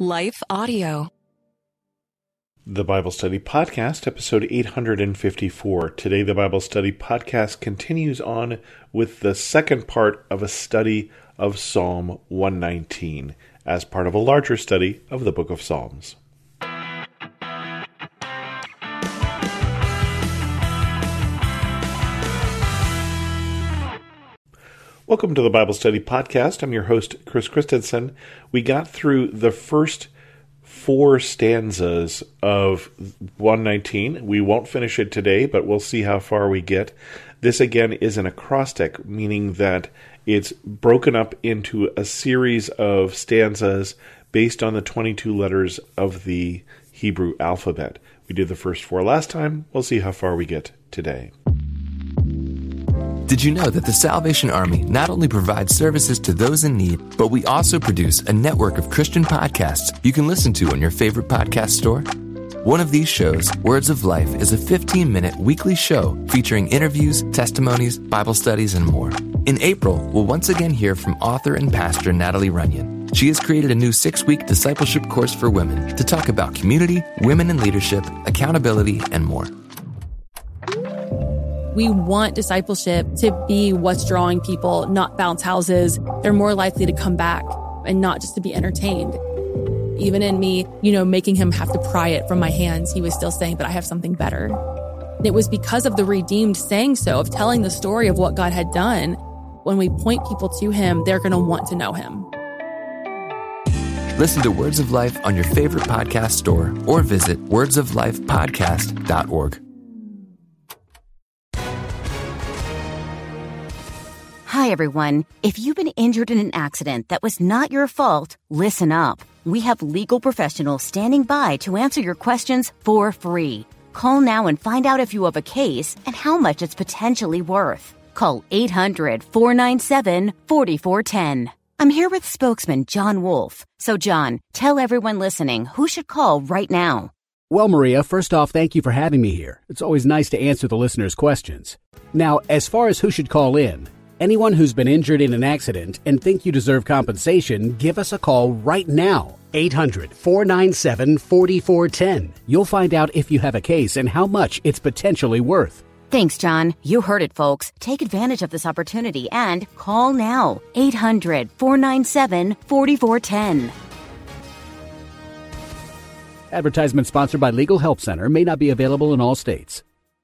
Life Audio. The Bible Study Podcast, episode 854. Today, the Bible Study Podcast continues on with the second part of a study of Psalm 119 as part of a larger study of the book of Psalms. Welcome to the Bible Study Podcast. I'm your host, Chris Christensen. We got through the first 4 stanzas of 119. We won't finish it today, but we'll see how far we get. This, again, is an acrostic, meaning that it's broken up into a series of stanzas based on the 22 letters of the Hebrew alphabet. We did the first 4 last time. We'll see how far we get today. Did you know that the Salvation Army not only provides services to those in need, but we also produce a network of Christian podcasts you can listen to on your favorite podcast store? One of these shows, Words of Life, is a 15-minute weekly show featuring interviews, testimonies, Bible studies, and more. In April, we'll once again hear from author and pastor Natalie Runyon. She has created a new 6-week discipleship course for women to talk about community, women in leadership, accountability, and more. We want discipleship to be what's drawing people, not bounce houses. They're more likely to come back and not just to be entertained. Even in me, making him have to pry it from my hands, he was still saying, but I have something better. And it was because of the redeemed saying so, of telling the story of what God had done. When we point people to him, they're going to want to know him. Listen to Words of Life on your favorite podcast store or visit wordsoflifepodcast.org. Hi, everyone. If you've been injured in an accident that was not your fault, listen up. We have legal professionals standing by to answer your questions for free. Call now and find out if you have a case and how much it's potentially worth. Call 800-497-4410. I'm here with spokesman John Wolf. So, John, tell everyone listening who should call right now. Well, Maria, first off, thank you for having me here. It's always nice to answer the listeners' questions. Now, as far as who should call in, anyone who's been injured in an accident and think you deserve compensation, give us a call right now. 800-497-4410. You'll find out if you have a case and how much it's potentially worth. Thanks, John. You heard it, folks. Take advantage of this opportunity and call now. 800-497-4410. Advertisement sponsored by Legal Help Center. May not be available in all states.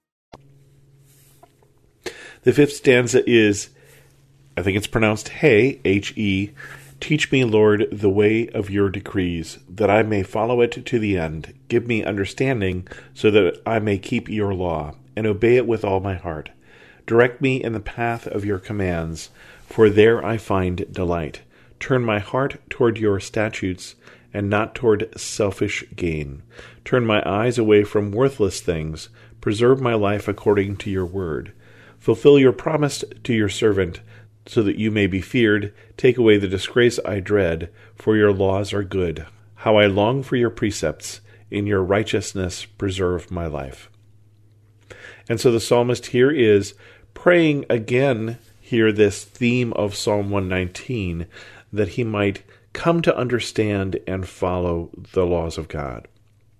The 5th stanza is, I think it's pronounced He, H-E. Teach me, Lord, the way of your decrees, that I may follow it to the end. Give me understanding, so that I may keep your law, and obey it with all my heart. Direct me in the path of your commands, for there I find delight. Turn my heart toward your statutes, and not toward selfish gain. Turn my eyes away from worthless things. Preserve my life according to your word. Fulfill your promise to your servant, so that you may be feared. Take away the disgrace I dread, for your laws are good. How I long for your precepts. In your righteousness preserve my life. And so the psalmist here is praying again, here this theme of Psalm 119, that he might come to understand and follow the laws of God.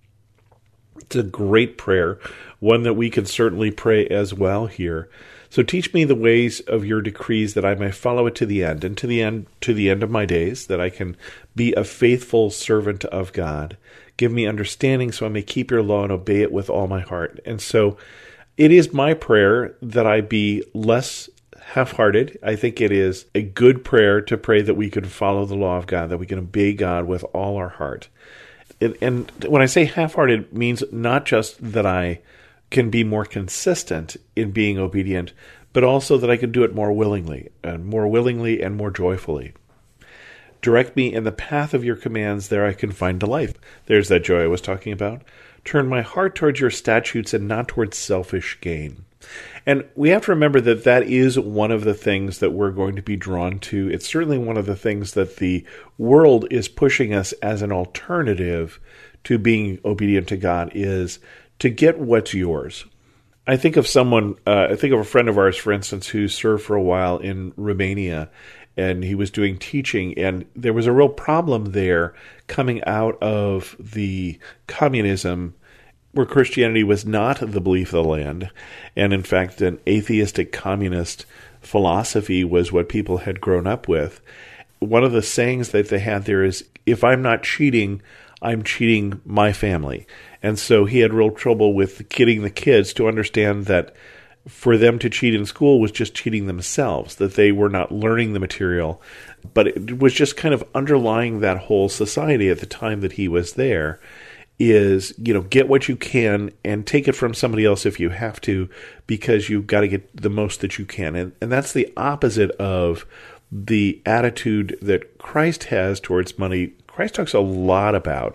It's a great prayer, one that we can certainly pray as well here. So teach me the ways of your decrees, that I may follow it to the end, and to the end of my days, that I can be a faithful servant of God. Give me understanding so I may keep your law and obey it with all my heart. And so it is my prayer that I be less half-hearted. I think it is a good prayer to pray that we can follow the law of God, that we can obey God with all our heart. And when I say half-hearted, it means not just that I can be more consistent in being obedient, but also that I can do it more willingly and more joyfully. Direct me in the path of your commands, there I can find delight. There's that joy I was talking about. Turn my heart towards your statutes and not towards selfish gain. And we have to remember that that is one of the things that we're going to be drawn to. It's certainly one of the things that the world is pushing us as an alternative to being obedient to God, is to get what's yours. I think of a friend of ours, for instance, who served for a while in Romania, and he was doing teaching, and there was a real problem there coming out of the communism, where Christianity was not the belief of the land, and in fact an atheistic communist philosophy was what people had grown up with. One of the sayings that they had there is, if I'm not cheating, I'm cheating my family. And so he had real trouble with getting the kids to understand that for them to cheat in school was just cheating themselves, that they were not learning the material. But it was just kind of underlying that whole society at the time that he was there is, get what you can and take it from somebody else if you have to, because you've got to get the most that you can. And that's the opposite of the attitude that Christ has towards money. Jesus talks a lot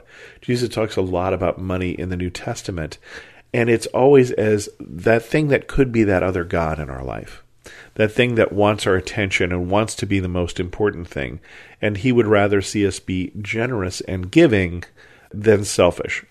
about money in the New Testament, and it's always as that thing that could be that other God in our life, that thing that wants our attention and wants to be the most important thing, and he would rather see us be generous and giving than selfish.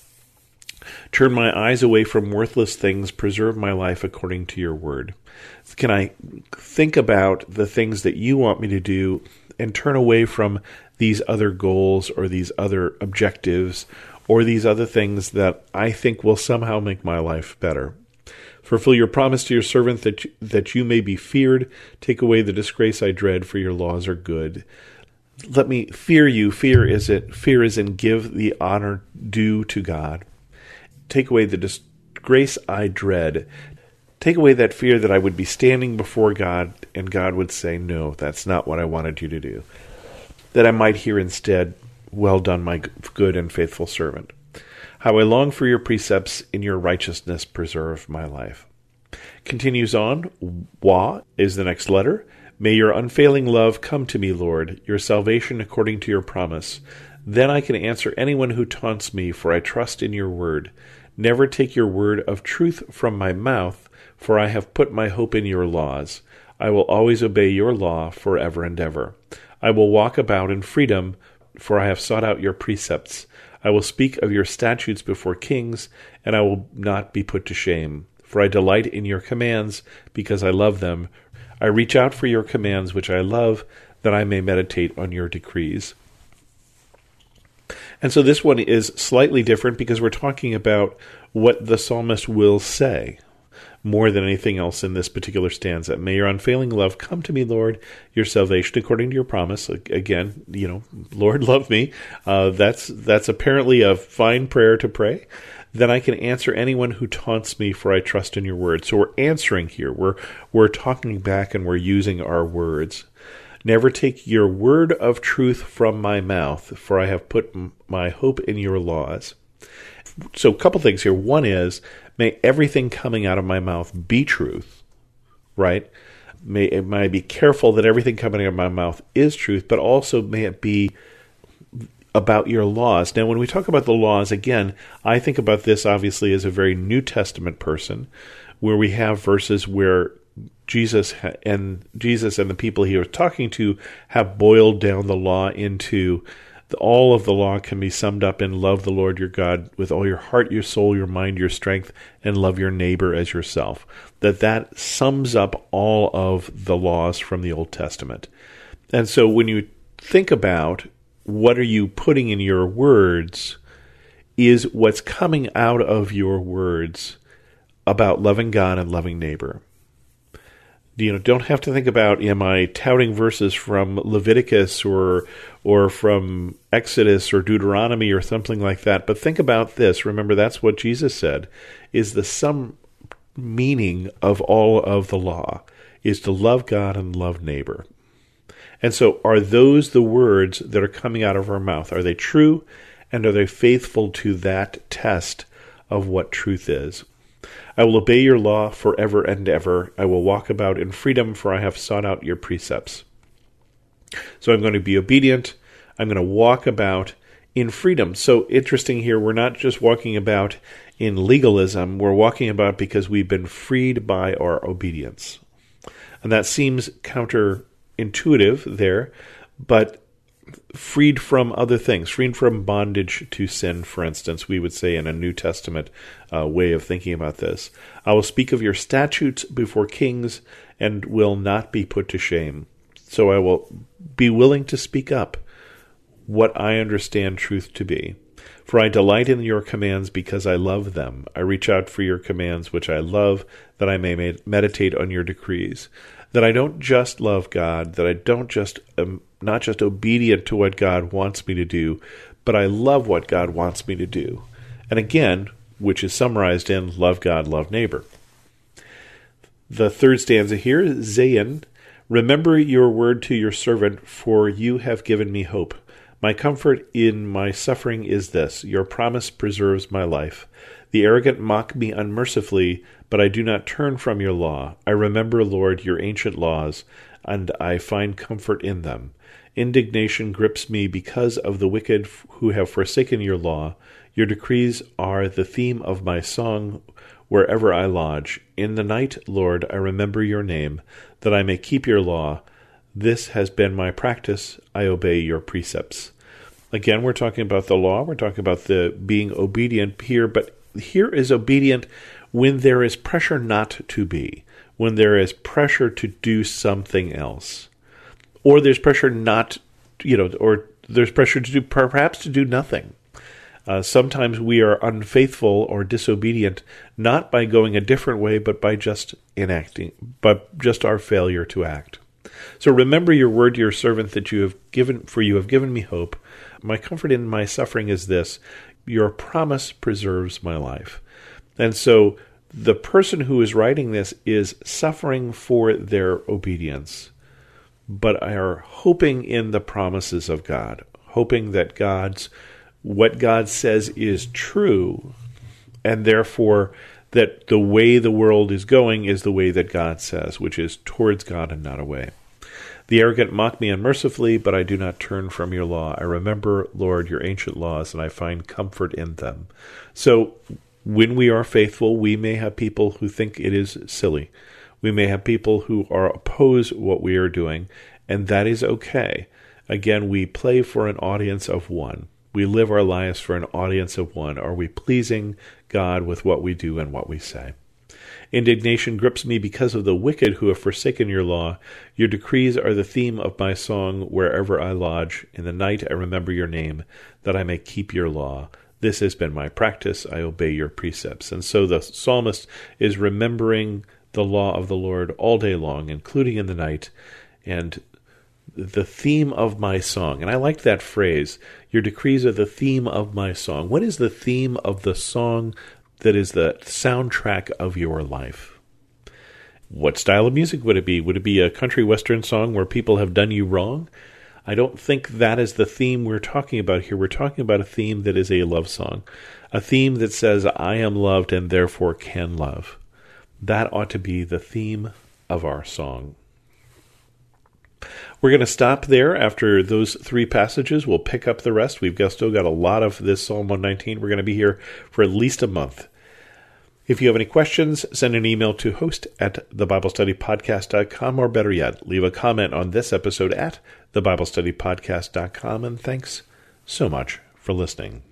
Turn my eyes away from worthless things, preserve my life according to your word. Can I think about the things that you want me to do and turn away from these other goals or these other objectives or these other things that I think will somehow make my life better? Fulfill your promise to your servant that you may be feared. Take away the disgrace I dread, for your laws are good. Let me fear you. Fear is in give the honor due to God. Take away the disgrace I dread. Take away that fear that I would be standing before God and God would say, no, that's not what I wanted you to do. That I might hear instead, well done, my good and faithful servant. How I long for your precepts, in your righteousness preserve my life. Continues on. Wa is the next letter. May your unfailing love come to me, Lord, your salvation according to your promise. Then I can answer anyone who taunts me, for I trust in your word. Never take your word of truth from my mouth, for I have put my hope in your laws. I will always obey your law forever and ever. I will walk about in freedom, for I have sought out your precepts. I will speak of your statutes before kings, and I will not be put to shame. For I delight in your commands, because I love them. I reach out for your commands, which I love, that I may meditate on your decrees. And so this one is slightly different because we're talking about what the psalmist will say more than anything else in this particular stanza. May your unfailing love come to me, Lord, your salvation according to your promise. Again, Lord, love me. That's apparently a fine prayer to pray. Then I can answer anyone who taunts me, for I trust in your word. So we're answering here. We're talking back and we're using our words. Never take your word of truth from my mouth, for I have put my hope in your laws. So a couple things here. One is, may everything coming out of my mouth be truth, right? May I be careful that everything coming out of my mouth is truth, but also may it be about your laws. Now, when we talk about the laws, again, I think about this obviously as a very New Testament person, where we have verses where Jesus and the people he was talking to have boiled down the law into all of the law can be summed up in love the Lord your God with all your heart, your soul, your mind, your strength, and love your neighbor as yourself. That sums up all of the laws from the Old Testament. And so when you think about what are you putting in your words, is what's coming out of your words about loving God and loving neighbor. Don't have to think about, am I touting verses from Leviticus or from Exodus or Deuteronomy or something like that, but think about this. Remember, that's what Jesus said, is the sum meaning of all of the law is to love God and love neighbor. And so are those the words that are coming out of our mouth? Are they true, and are they faithful to that test of what truth is? I will obey your law forever and ever. I will walk about in freedom, for I have sought out your precepts. So I'm going to be obedient. I'm going to walk about in freedom. So interesting here, we're not just walking about in legalism. We're walking about because we've been freed by our obedience. And that seems counterintuitive there, but freed from other things, freed from bondage to sin, for instance, we would say in a New Testament way of thinking about this. I will speak of your statutes before kings and will not be put to shame. So I will be willing to speak up what I understand truth to be. For I delight in your commands because I love them. I reach out for your commands, which I love, that I may meditate on your decrees. That I don't just love God, that I don't just not just obedient to what God wants me to do, but I love what God wants me to do. And again, which is summarized in love God, love neighbor. The third stanza here, Zayin, remember your word to your servant, for you have given me hope. My comfort in my suffering is this, your promise preserves my life. The arrogant mock me unmercifully, but I do not turn from your law. I remember, Lord, your ancient laws, and I find comfort in them. Indignation grips me because of the wicked who have forsaken your law. Your decrees are the theme of my song wherever I lodge. In the night, Lord, I remember your name, that I may keep your law. This has been my practice. I obey your precepts. Again, we're talking about the law. We're talking about the being obedient here, but here is obedient when there is pressure not to be, when there is pressure to do something else, or there's pressure not, or there's pressure to do, perhaps to do nothing. Sometimes we are unfaithful or disobedient, not by going a different way, but by just inacting, but just our failure to act. So remember your word to your servant that you have given me hope. My comfort in my suffering is this, your promise preserves my life. And so the person who is writing this is suffering for their obedience, but are hoping in the promises of God, hoping that what God says is true, and therefore that the way the world is going is the way that God says, which is towards God and not away. The arrogant mock me unmercifully, but I do not turn from your law. I remember, Lord, your ancient laws, and I find comfort in them. So when we are faithful, we may have people who think it is silly. We may have people who oppose what we are doing, and that is okay. Again, we play for an audience of one. We live our lives for an audience of one. Are we pleasing God with what we do and what we say? Indignation grips me because of the wicked who have forsaken your law. Your decrees are the theme of my song wherever I lodge. In the night I remember your name, that I may keep your law. This has been my practice. I obey your precepts. And so the psalmist is remembering the law of the Lord all day long, including in the night, and the theme of my song. And I like that phrase. Your decrees are the theme of my song. What is the theme of the song that is the soundtrack of your life? What style of music would it be? Would it be a country western song where people have done you wrong? I don't think that is the theme we're talking about here. We're talking about a theme that is a love song, a theme that says, I am loved and therefore can love. That ought to be the theme of our song. We're going to stop there after those three passages. We'll pick up the rest. We've still got a lot of this Psalm 119. We're going to be here for at least a month. If you have any questions, send an email to host@thebiblestudypodcast.com, or better yet, leave a comment on this episode at thebiblestudypodcast.com. And thanks so much for listening.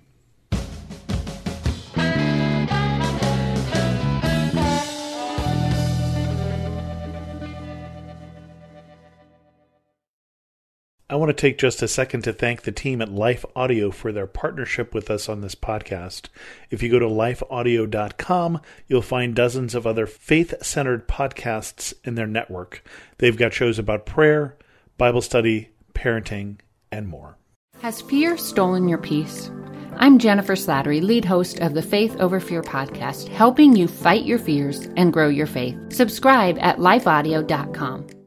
I want to take just a second to thank the team at Life Audio for their partnership with us on this podcast. If you go to lifeaudio.com, you'll find dozens of other faith-centered podcasts in their network. They've got shows about prayer, Bible study, parenting, and more. Has fear stolen your peace? I'm Jennifer Slattery, lead host of the Faith Over Fear podcast, helping you fight your fears and grow your faith. Subscribe at lifeaudio.com.